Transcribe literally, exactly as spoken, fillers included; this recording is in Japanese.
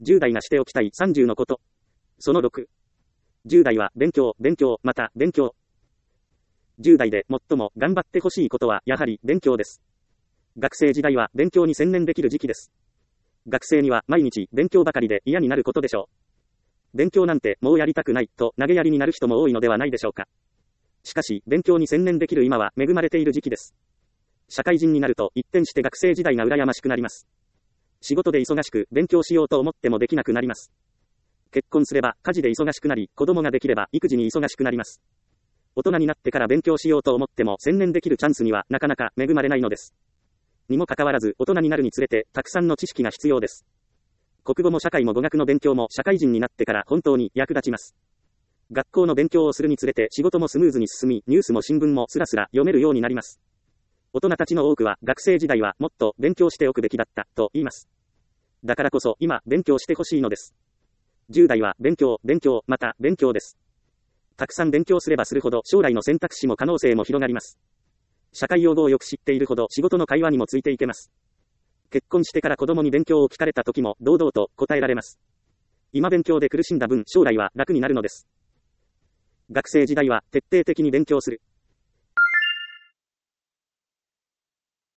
じゅう代がしておきたいさんじゅうのこと。そのろく。じゅう代は勉強、勉強、また勉強。じゅう代で最も頑張ってほしいことはやはり勉強です。学生時代は勉強に専念できる時期です。学生には毎日勉強ばかりで嫌になることでしょう。勉強なんてもうやりたくないと投げやりになる人も多いのではないでしょうか。しかし勉強に専念できる今は恵まれている時期です。社会人になると一転して学生時代が羨ましくなります。仕事で忙しく勉強しようと思ってもできなくなります。結婚すれば家事で忙しくなり、子供ができれば育児に忙しくなります。大人になってから勉強しようと思っても専念できるチャンスにはなかなか恵まれないのです。にもかかわらず大人になるにつれてたくさんの知識が必要です。国語も社会も語学の勉強も社会人になってから本当に役立ちます。学校の勉強をするにつれて仕事もスムーズに進み、ニュースも新聞もスラスラ読めるようになります。大人たちの多くは学生時代はもっと勉強しておくべきだったと言います。だからこそ今勉強してほしいのです。じゅう代は勉強、勉強、また勉強です。たくさん勉強すればするほど将来の選択肢も可能性も広がります。社会用語をよく知っているほど仕事の会話にもついていけます。結婚してから子供に勉強を聞かれた時も堂々と答えられます。今勉強で苦しんだ分将来は楽になるのです。学生時代は徹底的に勉強する。